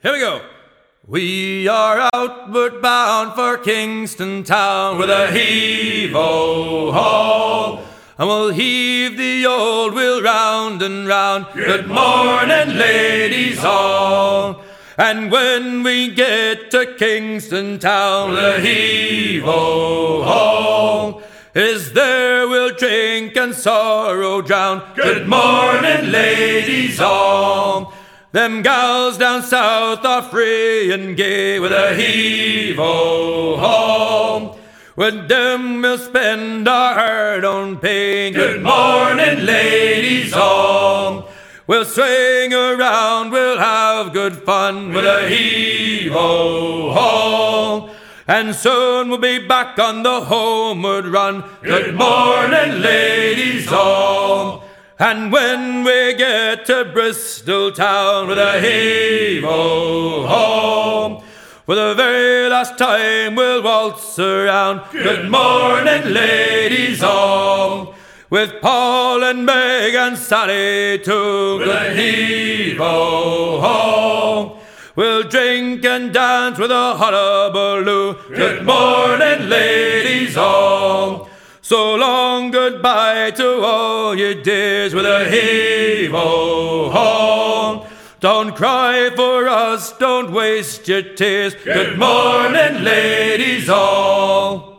Here we go. We are outward bound for Kingston town with a heave-o-ho, and we'll heave the old wheel round and round. Good morning, ladies all. And when we get to Kingston town with a heave-o-ho, is there we'll drink and sorrow drown. Good morning, ladies all. Them gals down south are free and gay with a heave-o-ho. With them we'll spend our hard-earned pay. Good morning, ladies all. We'll swing around, we'll have good fun with a heave-o-ho. And soon we'll be back on the homeward run. Good morning, ladies all. And when we get to Bristol town with a heave-o-ho, for the very last time we'll waltz around. Good morning, ladies all. With Paul and Meg and Sally too. With a heave-o-ho, we'll drink and dance with a hullabaloo. Good morning, ladies all. So long goodbye to all your dears with a heave-o-ho. Don't cry for us, don't waste your tears. Good morning, ladies all.